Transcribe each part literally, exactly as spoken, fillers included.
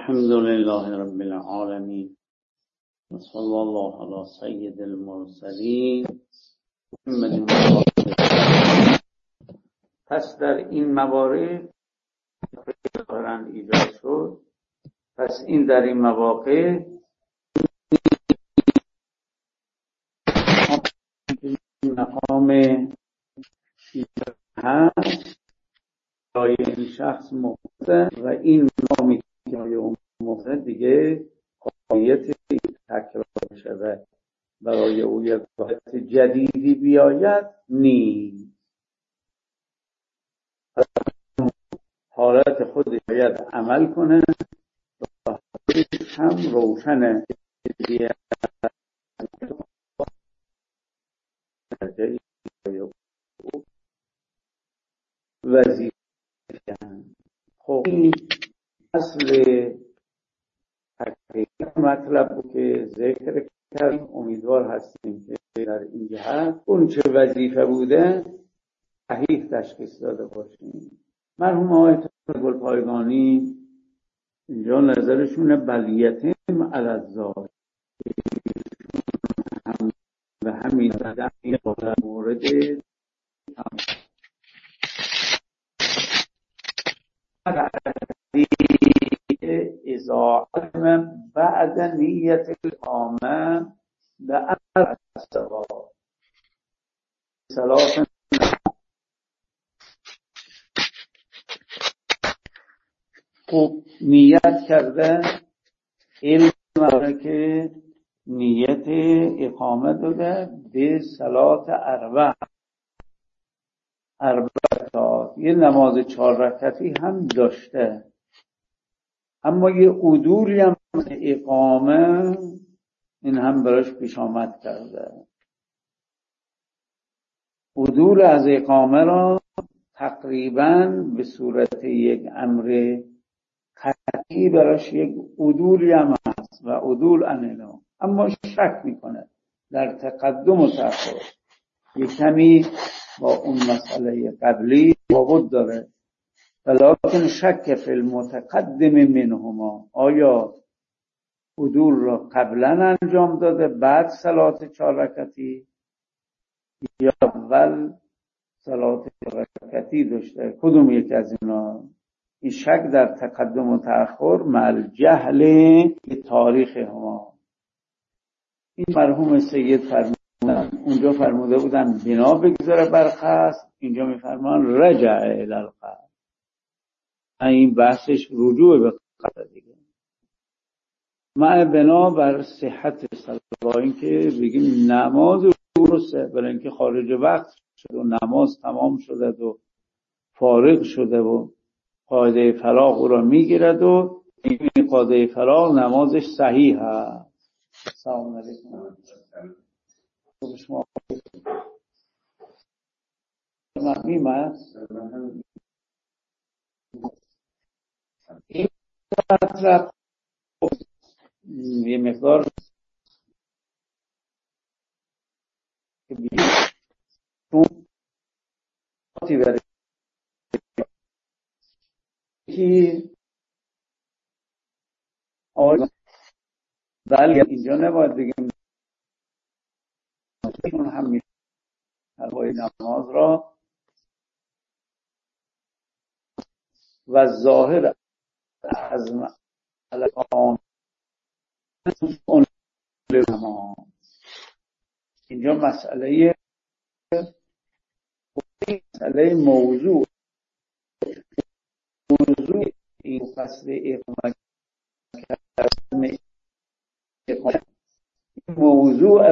الحمد لله رب العالمين و صلی الله علی سید المرسلین محمد. پس در این موارد ظاهراً ایجاد شد. پس این در این مواقع مقام ایجاد هست برای این شخص موضع و این مقامی که اون موضع دیگه قایت تکرار شده برای او یک واحد جدیدی بیاید نیست. حالت خود باید عمل کنه و هم روشنه وظیفه. خب این اصل حقیقت مطلب که ذکر کردیم. امیدوار هستیم که در این جهت اون چه وظیفه بوده صحیح تشخیص داده باشیم. مرحوم آقای گلپایگانی اینجا نظرشون بلیتیم علی الذات هم به همین مورد اذا علم بعد نیت العامه لأمر السوا صلاة. خب نیت کرده علم که نیت اقامه داده به صلات اربع اربع رکعات، یه نماز چهار رکعتی هم داشته، اما یه عدولی هم اقامه این هم براش پیش آمد کرده. عدول از اقامه را تقریبا به صورت یک امر قطعی براش یک عدولی هم هست و عدول انینا، اما شک میکنه در تقدم و تأخر. یک کمی با اون مسئله قبلی تفاوت داره، ولکن شک فی المتقدم منهما، آیا عدول را قبلا انجام داده بعد صلات چهار رکعتی یا اول صلات چهار رکعتی داشته، کدوم یک از اینا؟ این شک در تقدم و تأخر مع جهل به تاریخ هما. این مرحوم سید فرمودن اونجا فرموده بودن بنا بگذاره بر قصد، اینجا میفرمان رجع الی القصد. این بحثش رجوع به قصد دیگه، مع بنا بر صحت صلاة. با اینکه بگیم نماز درسته، برای اینکه خارج وقت شده و نماز تمام شده و فارغ شده و قاعده فراغ او را میگیرد و این قاعده فراغ نمازش صحیح هست. سلام علیکم. شما مهمه این مطلب یه مقدار چون برای که آیا بله اینجا نباید بگیم چون هم هوای نماز را و ظاهر از الان اون نماز اینجا مسئله مسئله موضوع موضوع این فصل اقامت کردن موضوع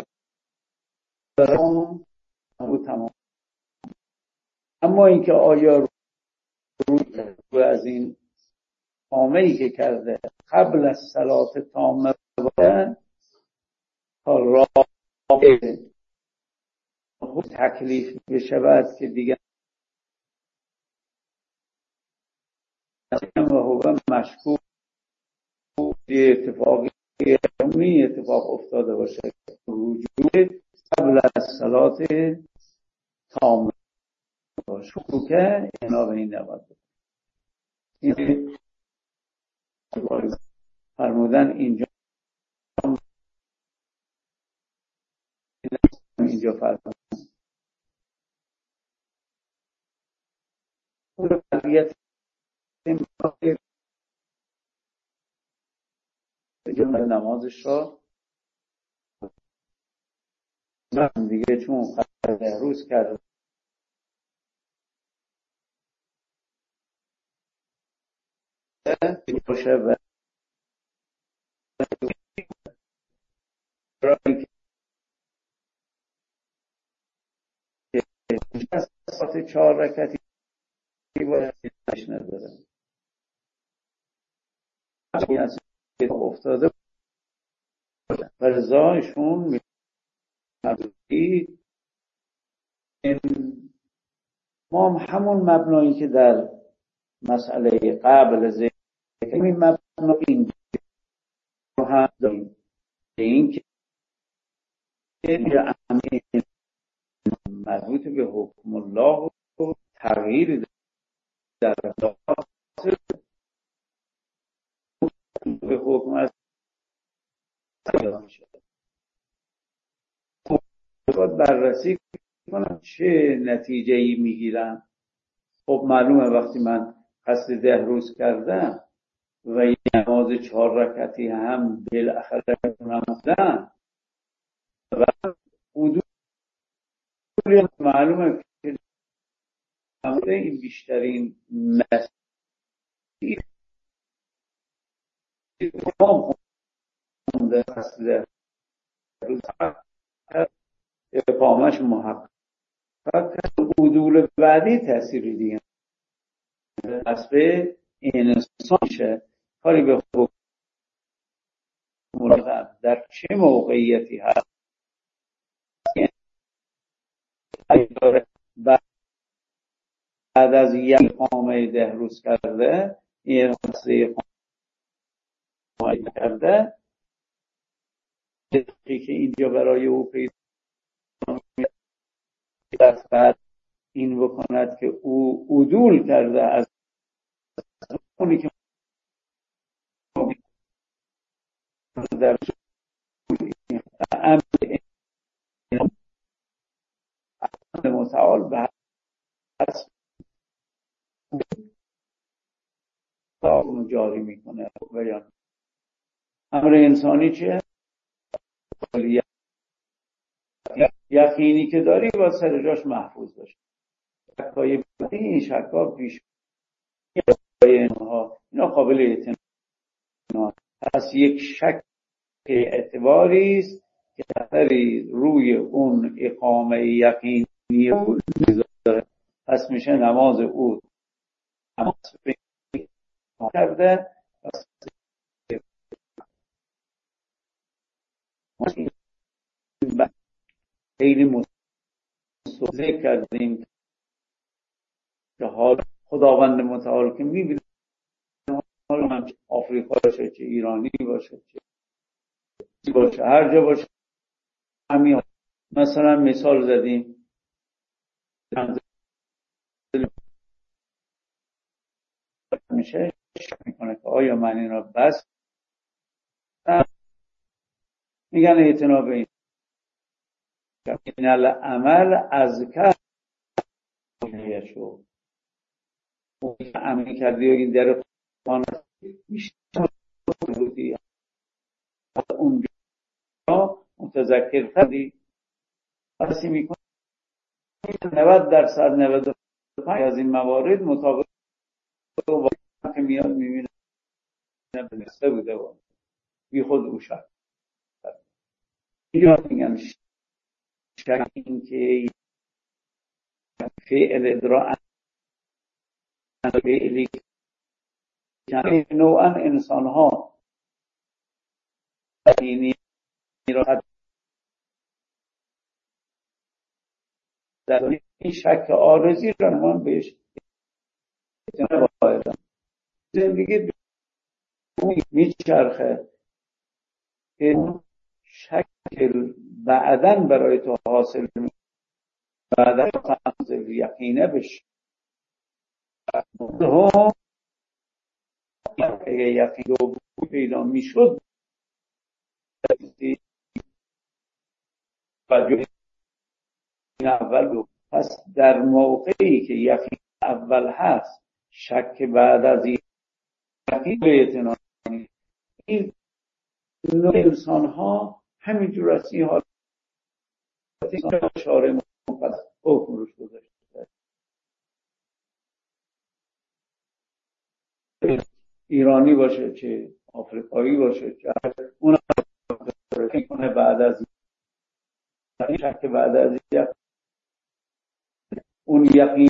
برام تمام. اما اینکه آیا رو از این قامه‌ای که کرده قبل از صلات تامه باشه تا راه تکلیف بشود که دیگر و هو مشکوک اتفاقی می اتفاق افتاده باشه رجوع قبل از صلات تامه باشه که اینا به این نباید. این فرمودن اینجا اینجا فرمودن قضیت نمازش را دیگه چون قضیه روز کرد باشه و ساعت چهار رکعتی باید نداره از افتاده و رضایشون ما هم همون مبنایی که در مسئله قبل ذکر این مبنا این رو هم داریم این که مربوط به حکم الله و تغییر در به حکم از تغییر شد باید بررسی کنم چه نتیجه ای میگیرم. خب معلومه وقتی من قصد ده روز کردم و یه نماز چهار رکعتی هم بالاخره نمودم و حدود معلومه که این بیشترین مسیح تمام خونده قصد ده روز اقامش محقق عدول بعدی تأثیری دیگه از به انسان شه کاری به حکم در چه موقعیتی هست بعد از یک اقامه ده روز کرده این قصه اقامه کرده دقیقی که اینجا برای او پیدا بعد این بکند که او عدول کرده از اونی که در امر متعال به حسب جاری میکنه بیان امر انسانی چه؟ یقینی که داری با سر جاش محفوظ باشه. شکای بدی این شکا پیش اینها اینا قابل اعتماد پس یک شک اعتباری است که اثری روی اون اقامه یقینی او میذاره پس میشه نماز او نماز کرده خیلی مستوزه کردیم که حال خداوند متعال که میبینه حال هم آفریقا باشه چه ایرانی باشه چه باشه هر جا باشه همین مثلا مثال زدیم میشه شک میکنه که آیا من این را بس میگن اعتناب این این العمل از کار شو عمل کردی و این در خانه میشه بودی اونجا متذکر کردی پسی میکنی نود درصد نود و پنج از این موارد مطابق که میاد میبینه نبسته بوده و بی خود او شد اینجا میگن شک این که فعل ادراء فعلی که نوعا انسان ها اینی را در این شک عارضی را من بهش باید زندگی میچرخه که شکل بعدن برای تو حاصل می بعدن تنزل یقینه بشه اگه یقین دوم پیدا میشد این اول دو. پس در موقعی که یقین اول هست شک بعد از این یقین به اعتنا این نوع انسان ها همینجور از این حالت شارع مقدس حکم روش گذاشته ایرانی باشه چه آفریقایی باشه چه اون فکر کنه بعد از این شک بعد از این اون یقین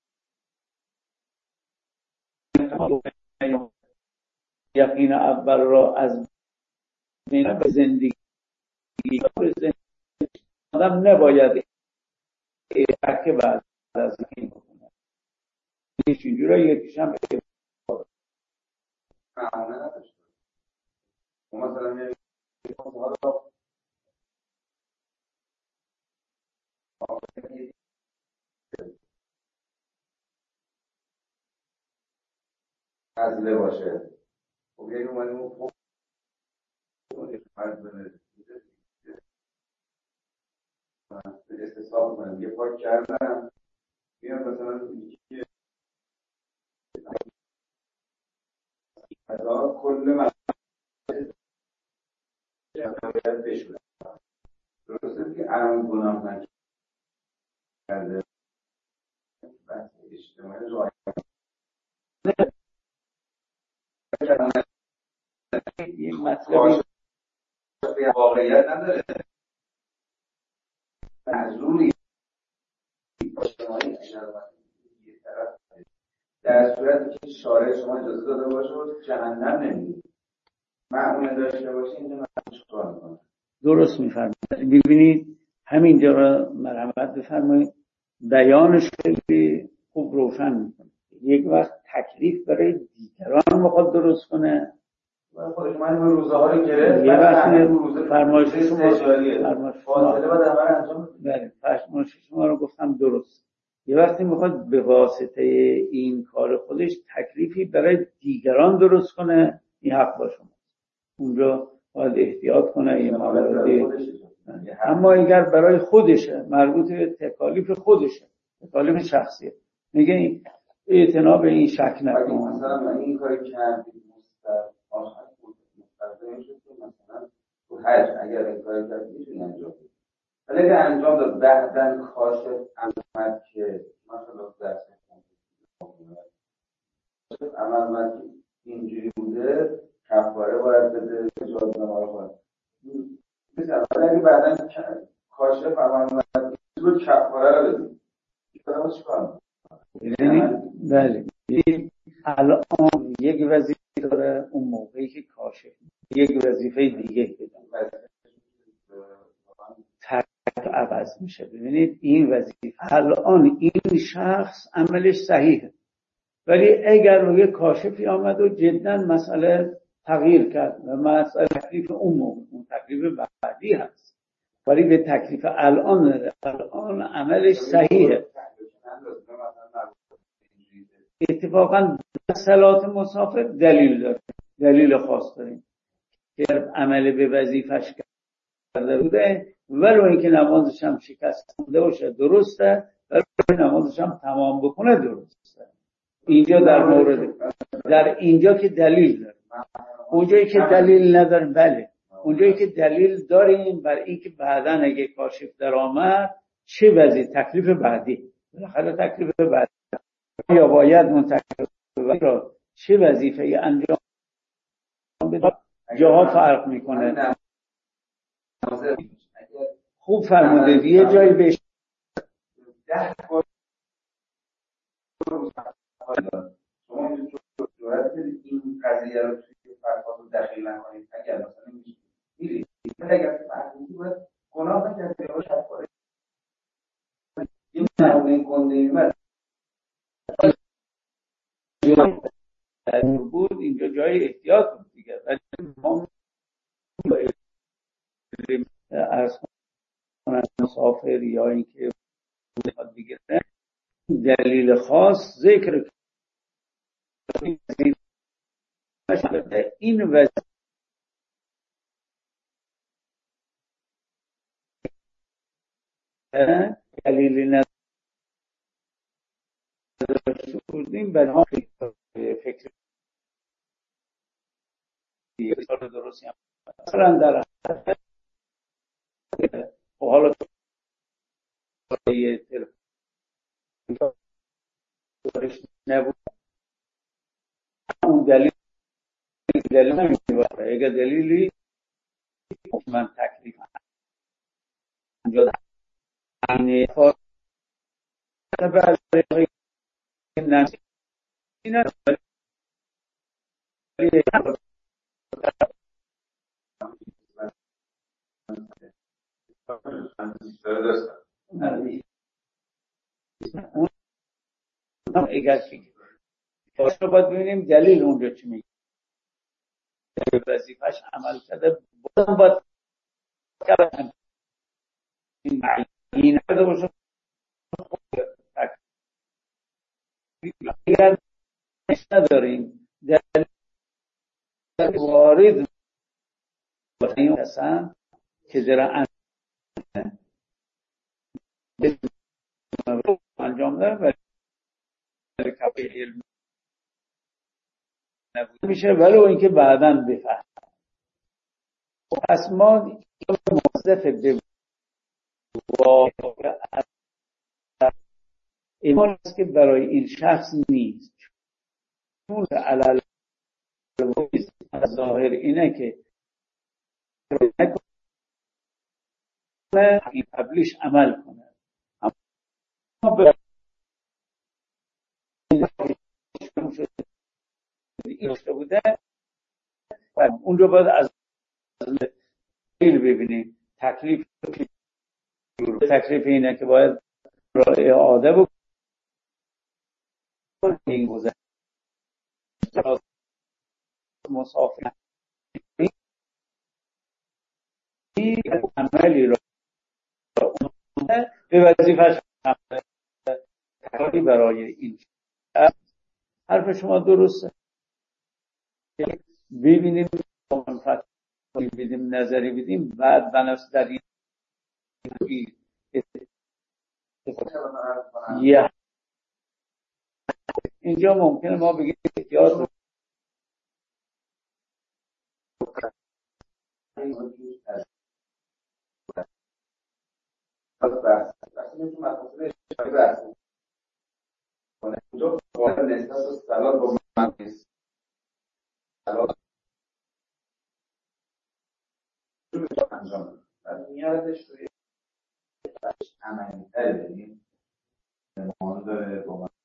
یقین اول را از بین به زندگی به زندگی آدم نباید شک بعد از این بکنه هیچ اینجوره یکیش هم معموله نداشته و مثلا میگه عزله باشه خب یعنی اومدیم و خوب استصحاب کنم یه پاک کردم میان مثلا یکی ازا کل مسئله باید بشونه درسته که الان گناه نکرده بحث اجتماعی راه این مطلبی واقعیت نداره معذوری اجتماعی در صورتی که شارع شما اجازه داده باشه و جهنم نمیدید معموله داشته باشه اینجا من چطور میکنم درست میفرمایید. ببینید همینجا را مرحمت بفرمایید بیانش خیلی خوب روشن میکنه. یک وقت تکلیف برای دیگران میخواد درست کنه خودش من این روزه ها رو گرفت یه وقت روزه فرمایش شما فاصله باید همه انجام بله فرمایش شما رو گفتم درست. یه وقتی میخواد به واسطه این کار خودش تکلیفی برای دیگران درست کنه این حق با شما اونجا باید احتیاط کنه این مواردی. اما اگر برای خودشه مربوط به تکالیف خودشه تکالیف شخصیه میگه اعتنا به این شک نکن مثلا من این کاری کردیم آخر بود مستقیم شد که مثلا تو حج اگر این کاری کرد میتونی انجام بدی ولی اگر انجام داد بعدن کاشف عمل که مثلا درس عمل عمل که اینجوری بوده کفاره باید بده اجازه نماره باید مثلا اگر بعدن کاشف عمل عمل رو کفاره رو بدیم این چی کنم؟ بله الان یک وظیفه داره اون موقعی که کاشف یک وظیفه دیگه بدن تک عوض میشه. ببینید این وظیفه الان این شخص عملش صحیحه ولی اگر روی کاشفی آمد و جدا مسئله تغییر کرد و مسئله تکلیف اون موقع اون تکلیف بعدی هست ولی به تکلیف الان الان عملش صحیحه. اتفاقا صلات مسافر دلیل داره دلیل خاص داریم که عمل به وظیفش کرده بوده ولو اینکه نمازش هم شکسته باشه درسته ولو نمازش هم تمام بکنه درسته. اینجا در مورد در اینجا که دلیل داره اونجایی که دلیل نداره بله اونجایی که دلیل داریم بر اینکه بعداً اگه کاشف در آمد چه وضعی تکلیف بعدی بالاخره تکلیف بعدی یا باید اون تکلیف را چه وظیفه‌ای انجام بده جاها فرق میکنه. خوب فرمودید یه جایی بهش شما این قضیه رو توی فرقات رو دخیل نکنید اگر مثلا میرید اگر فرقی باید گناه نکرده یا شفاره این نمونه کنده ایمد بود اینجا جای احتیاط بود دیگه ولی ما از مسافر یا اینکه میخواد بگیره دلیل خاص ذکر این وضعیت دلیلی نداشته بودیم برای ما فکر دیگه درستی هم مثلا در و حالا یه تلفن نبود اون دلیل دلیل نمیباره اگر دلیلی من تکلیف انجا اینه خواهد برای نمی اینه اون اگر که باشه باید ببینیم دلیل اونجا چی میگه وظیفه‌اش عمل کرده بازم باید کرده این هده باشه اگر نش نداریم دلیل وارد این حسن که ذرا انجام دارم ولی کپی علم نبود میشه ولو اینکه بعداً بفهم پس ما موظف به واقع ایمان است که برای این شخص نیست چون علل ظاهر اینه که این قبلیش عمل کنه اما به این داشته بوده اون رو باید از دلیل ببینیم تکلیف تکلیف اینه که باید راه اعاده بکنیم این گذر مسافر این عملی را به وظیفه‌اش عمل برای این حرف شما درسته ببینیم منفعت بدیم نظری بدیم بعد بنفس در این یه اینجا ممکنه ما بگیم احتیاط اونجا باید نسبت و سلات با من نیست سلات انجام داد میادش توی عملی تر بگیم نمانه داره با من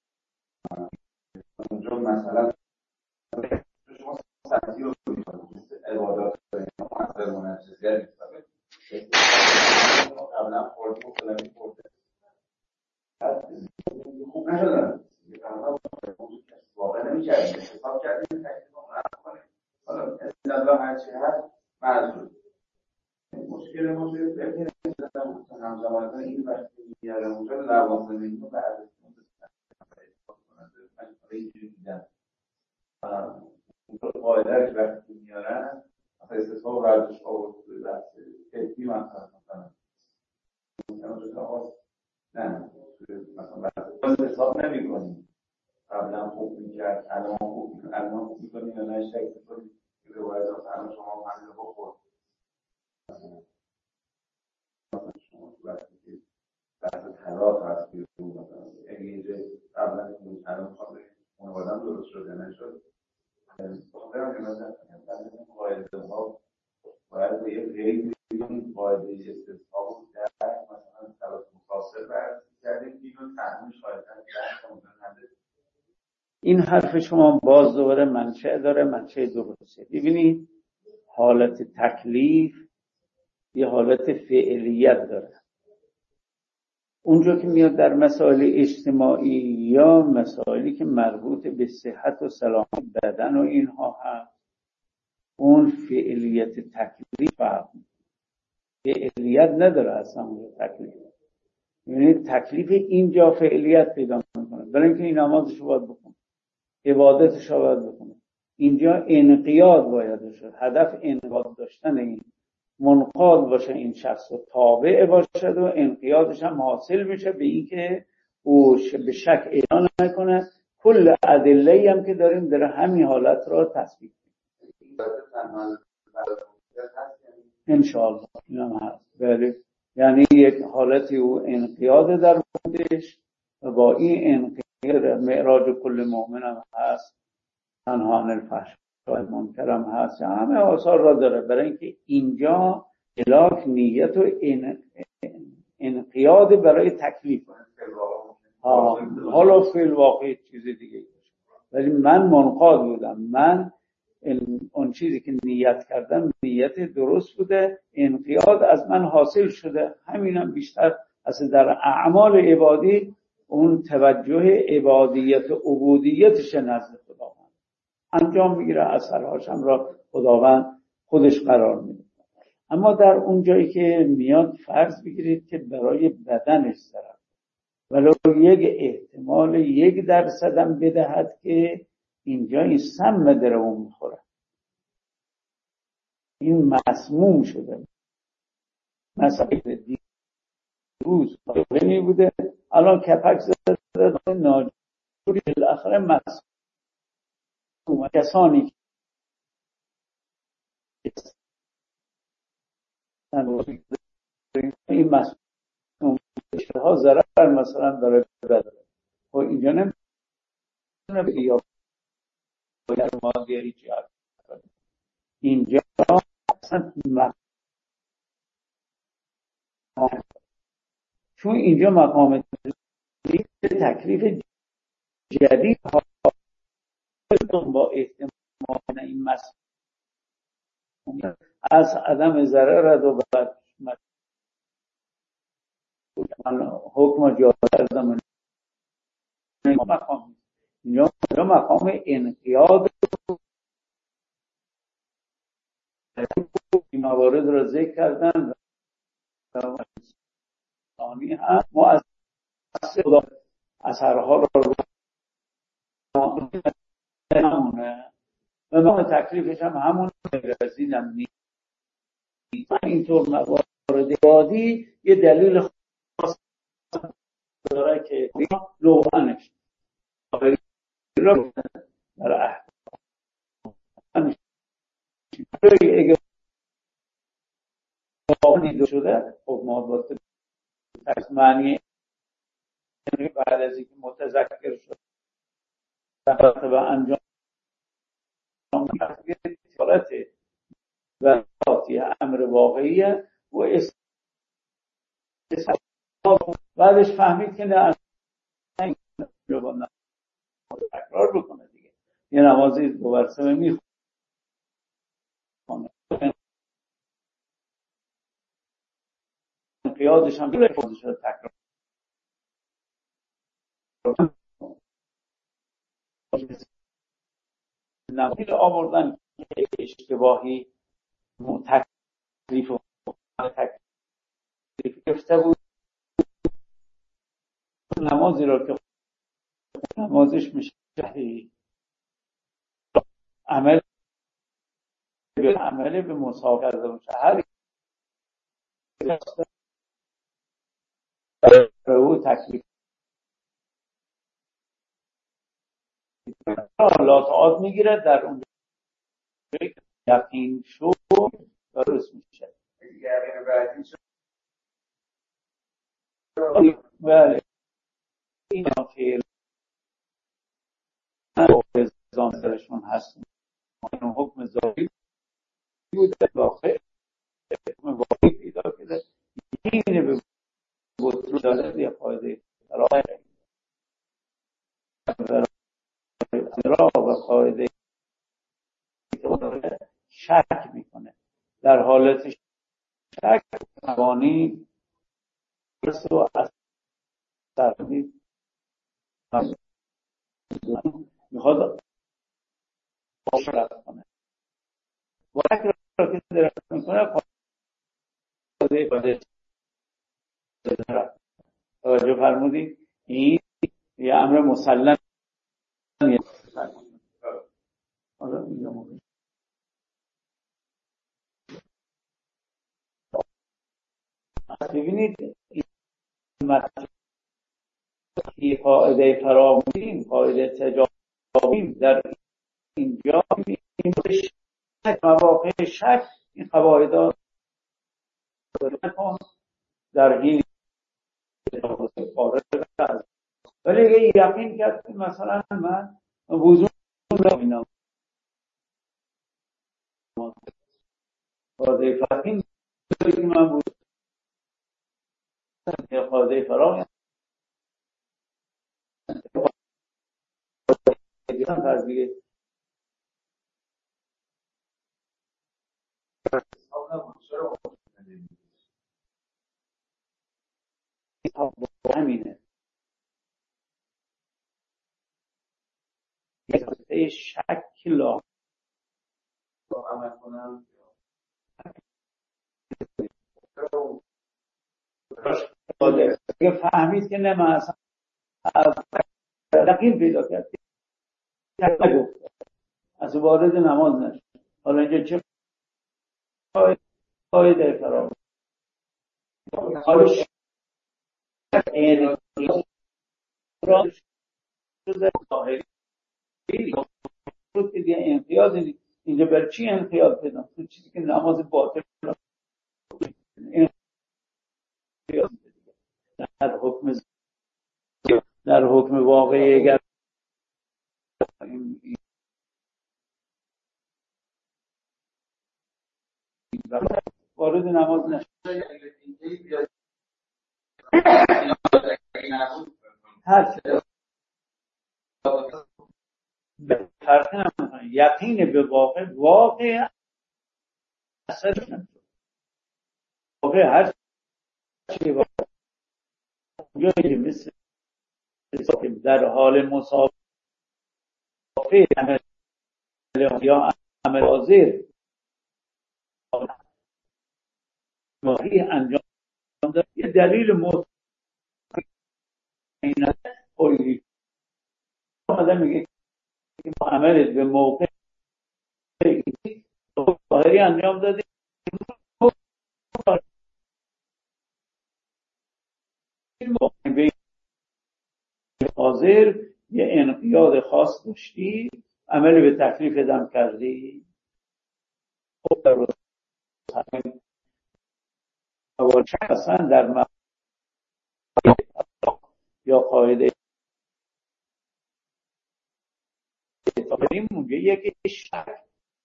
اونجا مثلا شما سطحی رو کنید عبادات داریم مؤثر منجزگر نیست قبلا خوردیم و فلانی خورده خوب نشدن واقعا نمی کردیم حساب کردیم تکلیف رو رفت کنیم حالا الله هرچی هست معذور مشکل ما توی فکر همزمان این وقتی میاره اونجا لوازم اینو بعد اینجوری دیدن اونجا قاعده وقتی میارن استثباب ورزش آورد توی بحث فکری مثلا مثلا نه مثلا حساب نمی کنیم قبلا خوب میکرد الان خوب میکنیم الان خوب میکنیم یا نه شک میکنیم که روایت هست الان شما همین رو بخور مثلا شما تو وقتی که بحث طلاق هست بیرون مثلا اگه اینجا قبلا این الان میخوام اون آدم درست شده نشد بخاطر هم جنازه این قاعده ها باید به یه غیر بیرون قاعده استثباب رو در مثلا طلاق مفاصل بررسی کردیم بیرون تحمیل شایدن در این حرف شما باز دوباره منشأ داره منشأ درسته. ببینید حالت تکلیف یه حالت فعلیت داره اونجا که میاد در مسائل اجتماعی یا مسائلی که مربوط به صحت و سلامت بدن و اینها هست اون فعلیت تکلیف فرق فعلیت نداره اصلا اون تکلیف یعنی تکلیف اینجا فعلیت پیدا میکنه برای اینکه این نمازش رو باید بکنه عبادتش رو باید بکنه اینجا انقیاد باید شد، هدف انقیاد داشتن، این منقاد باشه این شخص و تابع باشد و انقیادش هم حاصل میشه به این که او به شک اعلان نکنه. کل ادله‌ای هم که داریم در همین حالت را تثبیت انشاءالله این هم هست. بله یعنی یک حالتی او انقیاد در موردش و با این انقیاد معراج کل مؤمن هم هست، تنها عن الفحشاء منکر هم هست، همه آثار را داره. برای اینکه اینجا الاک نیت و انقیاد برای تکلیف، حالا فی الواقع چیز دیگه، ولی من منقاد بودم، من اون چیزی که نیت کردم نیت درست بوده، انقیاد از من حاصل شده. همینم بیشتر اصلا در اعمال عبادی اون توجه عبادیت و عبودیتش نزد خداوند انجام میگیره، اثرهاشم را خداوند خودش قرار میده. اما در اون جایی که میاد فرض بگیرید که برای بدنش ضرر ولو یک احتمال یک درصدم بدهد که اینجا این سم در اون میخوره، این مسموم شده. مثلا دیروز بینی بوده الان کپک زده ناجوری الاخره مسموم. کسانی که این مسموم ها ضرر مثلا داره بداره و اینجا نمیتونه یا باید مادی هیچی حرف اینجا اصلا مقام، چون اینجا مقام تکلیف جدید ها با احتمال این مسئول از عدم ضرر و بعد حکم جاری زمان مقام اینجا مقام انقیاد این موارد را ذکر کردن و ثانی هم مؤسس خدا اثرها را همونه و نام تکلیفش هم همون از این هم نیست. اینطور موارد بادی یه دلیل خاص داره که لوحانش برای احکام اگه واقعی شده خب ما با معنی بعد از اینکه متذکر شد و انجام حالت و ذاتی امر واقعیه و بعدش فهمید که نه تکرار بکنه دیگه. یه نمازی دو برسمه میخونه قیادش هم بله خودش رو تکرار نمازی آوردن که اشتباهی تکلیف و تکلیف گرفته بود نمازی را که نمازش میشه عمل به عمل به مساوات کرده باشه هر رو تکلیف لاتعاد میگیره در اون یقین شو درست میشه. یقین بعدی شو بله این فعل نظام درشون هست این حکم ظاهری بوده واقع حکم واقعی پیدا کرده این به بطلو داره یه قاعده راه راه و قاعده شک میکنه. در حالت شک قوانین رسو و اثر میخواد آشرت کنه وقتی را که درست میکنه قاعده قاعده توجه فرمودی این یه امر مسلم ببینید این مطلب که قاعده فراگیریم، قاعده تجاویم در اینجا این شک، مواقع شک این قواعد در این ولی اگه یقین کرد مثلا من وضوع رو می‌بینم قاعده فقین که من بود قاعده فراغ دیگه همینه یه شکل عمل کنم اگه فهمید که نه من اصلا یقین پیدا کرد از وارد نماز نشد. حالا اینجا چه قاعده فرام حالا این را شده ظاهری که دیگه امتیاز اینجا بر چی امتیاز بدم؟ تو چیزی که نماز باطل در حکم در حکم واقعی اگر وارد نماز نشد هر چه به فرق نمیکنه یقین به واقع واقع اثر نمیشه واقع هر چی واقع مثل در حال مسابقه عمل یا عمل حاضر واقعی انجام داد یه دلیل موت این قولی آدم میگه که عملت به موقع ظاهری انجام دادی به حاضر یه انقیاد خاص داشتی عمل به تکلیف دم کردی خب در روز اصلا در م... یا قاعده مونده یکی شک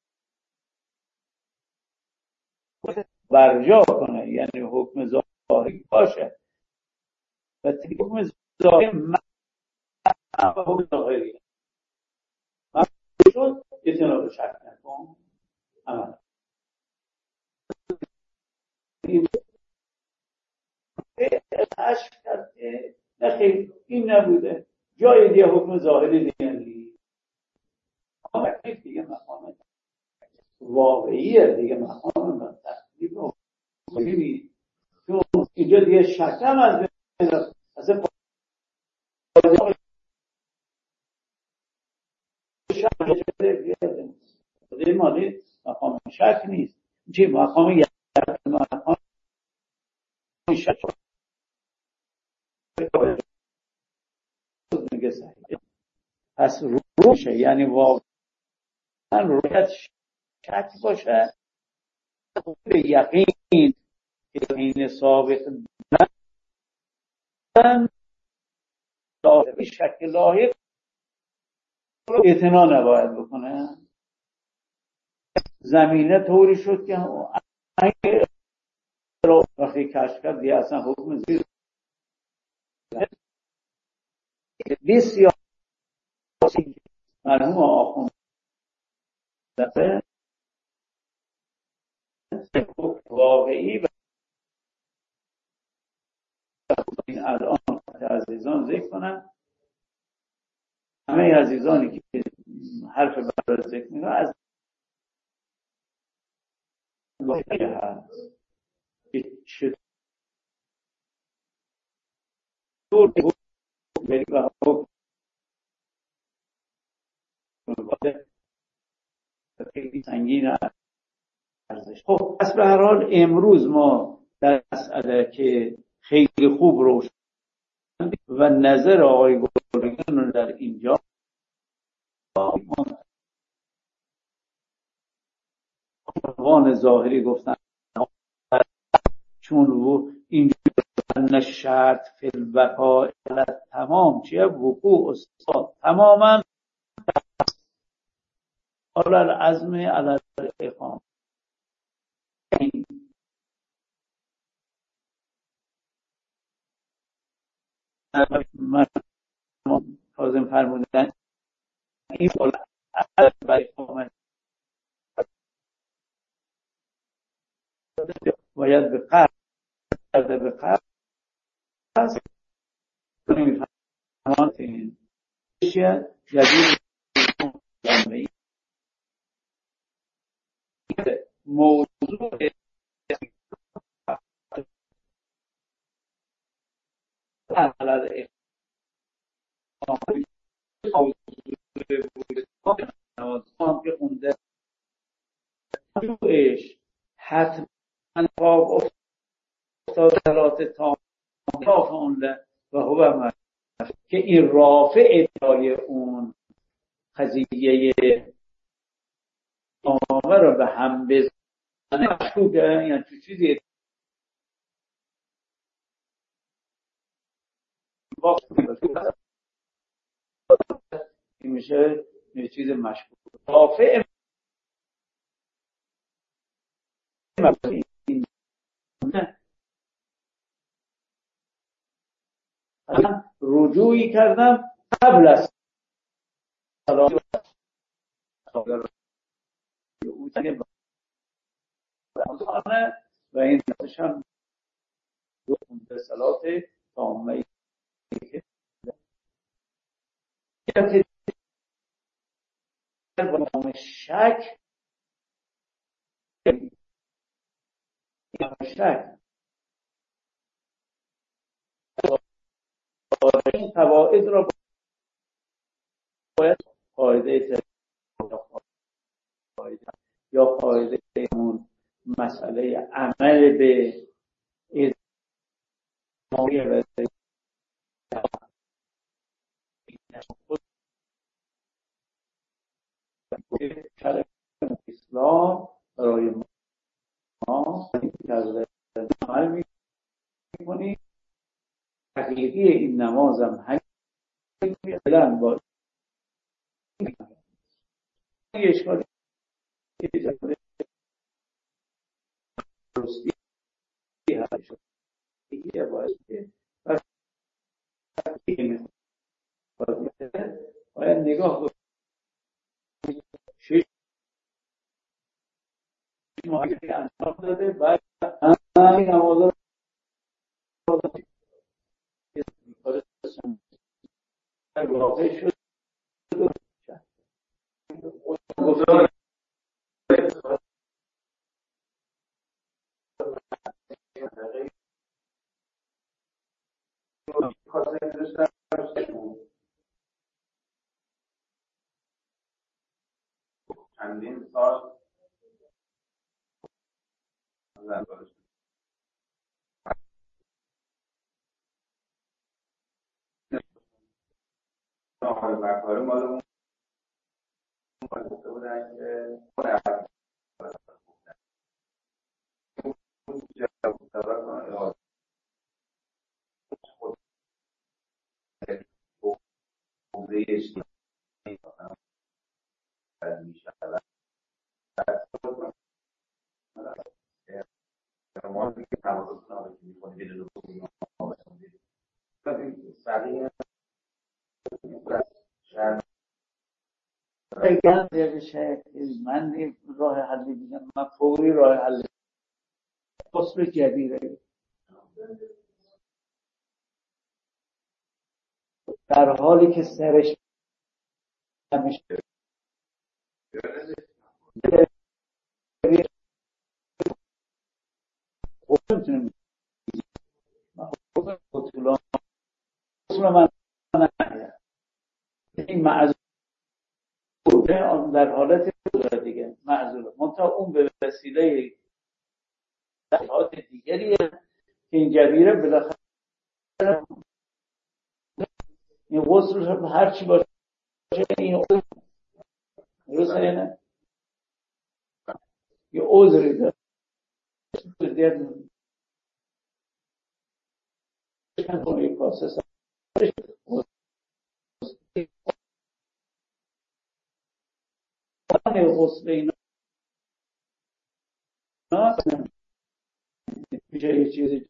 برجا کنه یعنی حکم ظاهری باشه و حکم ظاهری من حکم ظاهری من شد اطلاع شک نکن عمل عشق کرد که نخیر این نبوده جای دیگه حکم ظاهری دیگه مقام دیگه مقام واقعیه دیگه مقام تقریب و خیلی چون اینجا دیگه شکم از اصلا شک شده مالی مقام شک نیست چی مقام یک مقام شک میگه صحیح پس روشه یعنی واقعا رویت شک باشه به یقین یقین ثابت من لاحق شک لاحق رو اعتنا نباید بکنه زمینه طوری شد که وقتی کشف کرد دیگه اصلا حکم زیر بسیار مرحوم آخوند واقعی و این الان عزیزان ذکر کنن همه عزیزانی که حرف برای ذکر میگن از واقعی هست چطور بری و حکم خیلی سنگین ارزش. خب پس به هر حال امروز ما در مسئله که خیلی خوب روشن و نظر آقای گلگون رو در اینجا عنوان ظاهری گفتن چون و اینجا نشرط فی الوقاع تمام چیه وقوع استاد تماما على العزم على الاقامه من کاظم فرمودن این فعل برای اقامه باید به قرد به قرد نمیفهمان این اشیاء جدید موضوع على نمازان که خونده موضوعش حتما قاب افتاد صلات تام رافع اونده و هو من که این رافع ادعای اون قضیه آمه را به هم بزنه مشکوکه یعنی تو چیزی این میشه یه چیز مشکوک رافع رجوعی کردم قبل از صلات و این نتشم به صلات تامه با شک شک این قواعد را باید قاعده یا قاعده اون مسئله عمل به ادامه رسید شرع اسلام برای ما عمل میکنیم حقیقی این نماز هم همین بلند با این اشکالی درستی هست یه باید باید نگاه شش ماه که انجام داده بعد همین نماز رو واقع شد چندین سال آقای بکاری مال اون گفته بودن که بگم بشه من راه حلی میگم من فوری راه حلی قصر جدیده در حالی که سرش نمیشه خودتون خودتون من این معذور در حالت دیگه معذور منتها اون به وسیله صفات دیگه مشکلیه که این جبیره بالاخره این غسل هر چی باشه این درست نه یه عذری داره یه کاسه غسل اینا میشه یه چیزی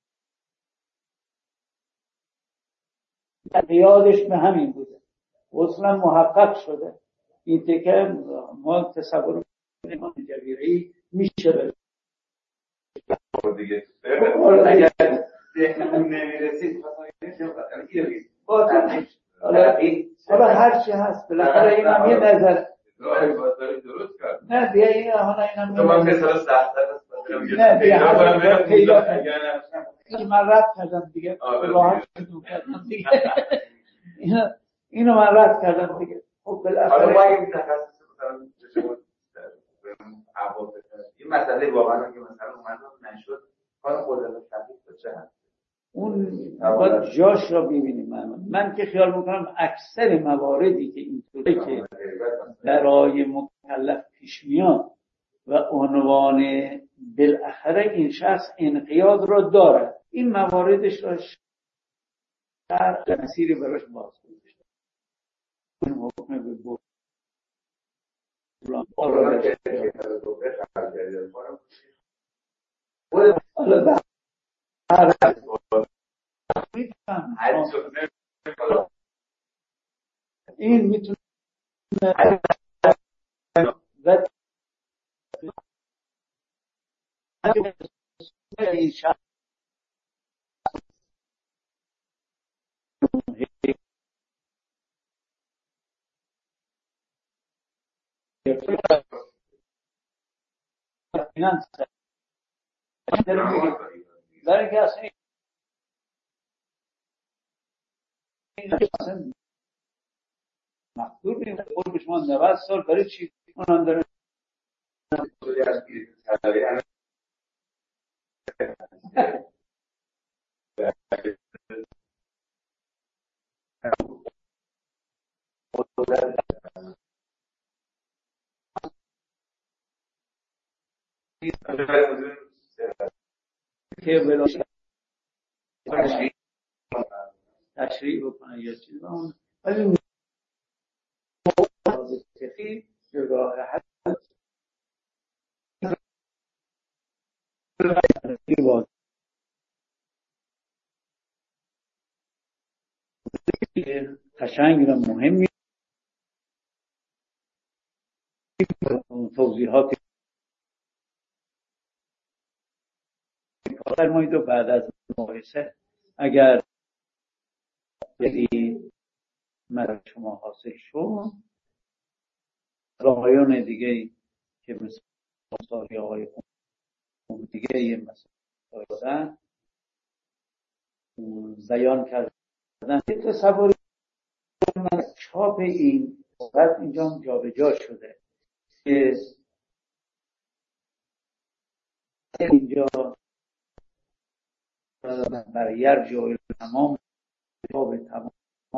یادش به همین بوده غسلا محقق شده این تکه ما تصور میکنیم جبیره‌ای میشه بره دیگه اگر ذهنمون نمیرسید حالا هر چی هست بالاخره این هم یه نظر درست کرد نه دیگه این حالا این هم تو من مثلا سخت‌تر است نه دیگه پیدا کردم من رد کردم دیگه راحت شدم کردم دیگه اینو من رد کردم دیگه خب بالاخره حالا ما اگه تخصص مثلا شما عوض این مسئله واقعا که مثلا اومد نشد کار خودت تفکیک چه هست اون باید جاش را ببینیم. من من که خیال میکنم اکثر مواردی که اینطوری که برای مکلف پیش میاد و عنوان بالاخره این شخص انقیاد را داره این مواردش را شرع مسیری براش باز گذاشته این حکم به بود این میتونه این شخص برای که اصلا این مقدور نیست خود شما نوز سال برای چی اونان داره که بلاشه تشریع بکنه یا چیز ولی موضوعی راه حل قشنگ و مهمی توضیحات فرمایید و بعد از مقایسه اگر یکی مرا شما حاصل شد آقایان دیگه که مثل مصاری آقای خون دیگه یه مسائل دادن بیان کردن تصوری من چاپ این وقت اینجا جا به جا شده که اینجا برای یرجع تمام جواب تمام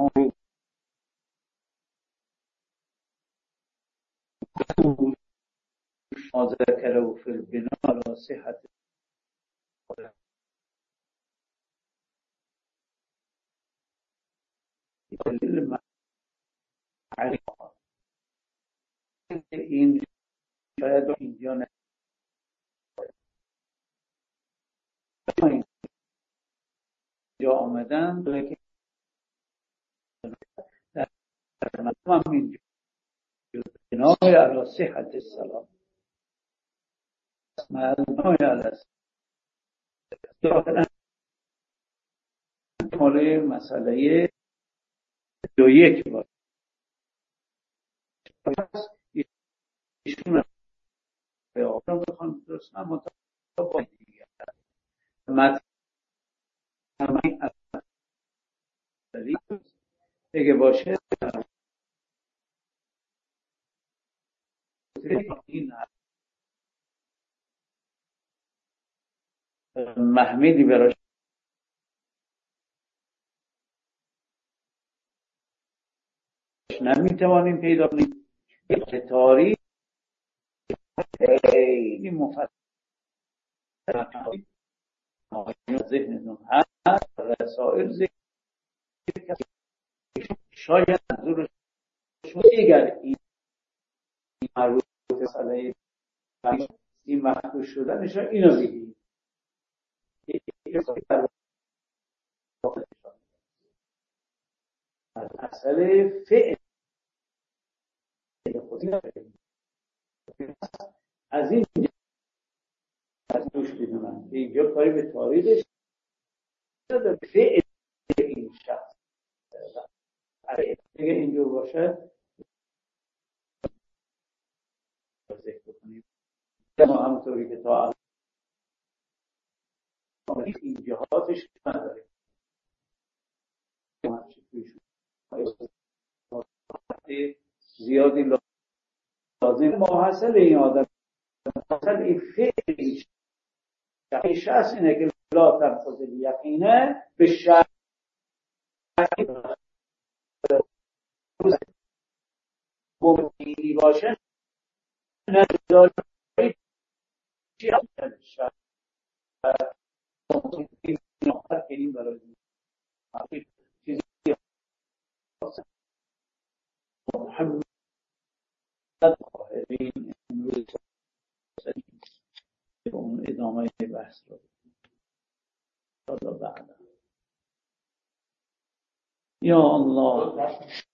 ما ذکره فی البنا علی صحت این شاید اینجا نه اینجا آمدن لیکن در مطمئن اینجا بنای علی صحت السلام معنای علی صحت ماله مسئله دو یک باید ایشون به آقا بخوان درست هم مطابق باید دیگر مطمئن اصلی اگه باشه این محمیدی براش نمیتوانیم پیدا کنیم. تاریخ خیلی مفصل ذهنتون هست، رسائل ذهن شاید منظورشون اگر این مربوط به مسئله این مخدوش شدنش اینو بگید. از مسئله فعل خودی از این از دوش بدونم که اینجا کاری به تاریخش داره، فعل این شخص اگه اینجور باشه ذکر کنیم. ما همونطوری که تا این جهاتش نداره زیادی لازم محصل این آدم محصل این فعل شخص اینه که لا تنفذ الیقینه به شرط مبینی باشه نداری چی هم شرط این نوحر که این برای چیزی محمد قاهرین امروز اون ادامه بحث رو بعد یا الله